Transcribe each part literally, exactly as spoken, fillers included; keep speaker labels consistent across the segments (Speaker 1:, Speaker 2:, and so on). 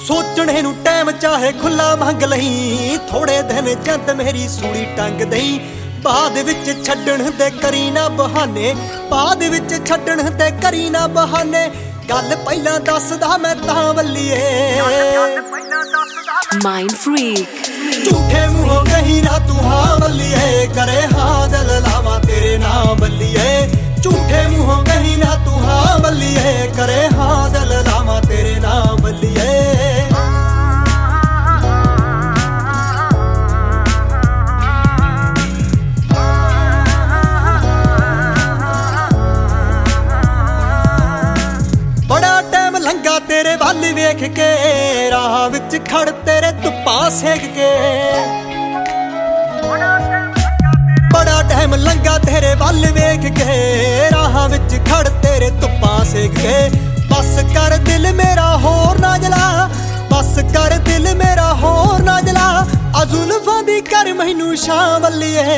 Speaker 1: सोचने नू टाइम चाहे खुला मंग लई, थोड़े दिन जंद मेरी सूली टंग दई। बाद विच छड्डण दे करी ना बहाने, बाद विच छड्डण दे करी ना बहाने। गल पहला दसदा मैं तां बल्लीए
Speaker 2: माइंड फ्रीक।
Speaker 1: झूठे मुंहों कही ना तू हाँ बल्लीए, करे हाँ दिल लावा तेरे नाम बल्लीए। झूठे मुंहों कही ना तू हाँ बल्लीए, करे हाँ दिल लावा तेरे नाम बल्लीए। बड़ा टाइम लंघा तेरे वल वेख के, राह विच खड़ तेरे धुप्पा सेक के। बड़ा टाइम लंघा तेरे वल वेख के, राह विच खड़ तेरे धुप्पा सेक के। बस कर दिल मेरा होर ना जला, बस कर दिल मेरा होर ना जला। अजुल्फां दी कर मैनू शां बल्लीए।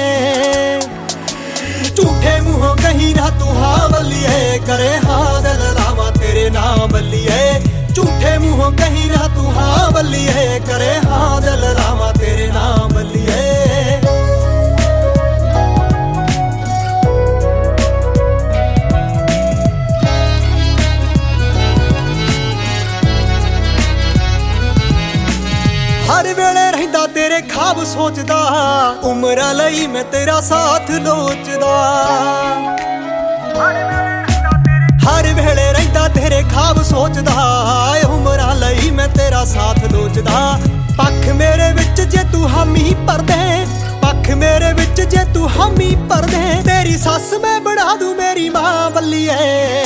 Speaker 1: झूठे मुंहों कही ना तू हाँ बल्लीए, करे हाँ दिल लावा तेरे नाम बल्लीए। झूठे मुंहों कही ना तू हाँ बल्लीए, करे हाँ दिल लावा तेरे नाम बल्लीए। हर वेले रहिंदा तेरे ख्वाब सोचदा, उमरां लई मैं तेरा साथ लोचदा। हर वेले रहिंदा तेरे ख्वाब सोचदा, उमरां लई मैं तेरा साथ लोचदा। पख मेरे विच जे तू हामी भर दे, पख मेरे विच जे तू हामी भर दे। तेरी सस मैं बना दूं मेरी मां बल्लीए।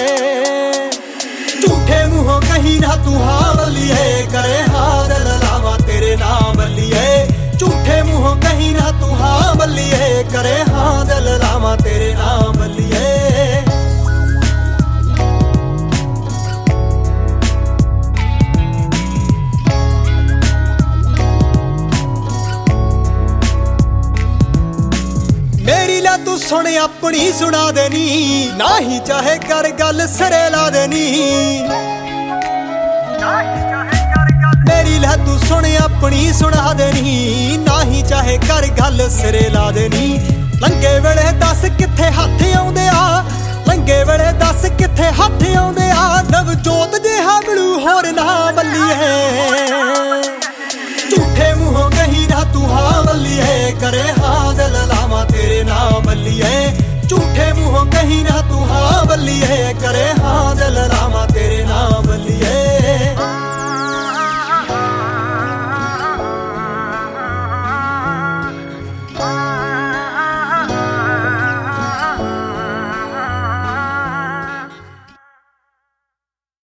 Speaker 1: झूठे मुंहों कही ना तू हाँ बल्लीए, करे हाँ दिल लावा तेरे नाम बल्लीए। झूठे मुंहों कही ना तू हाँ बल्लीए, करे हाँ दिल लावा तेरे नाम बल्लीए। मेरी ला तू सुन अपनी सुना देनी, ना ही चाहे कर गल सिरे ला देनी। मेरी ला तू सुन अपनी सुना देनी, ना ही चाहे कर गल सिरे ला देनी। लंघे वेले दस किथे हथ आउंदे आ, लंघे वेले दस किथे हथ आउंदे आ। नवजोत जिहा मिलू होर ना बल्लीए।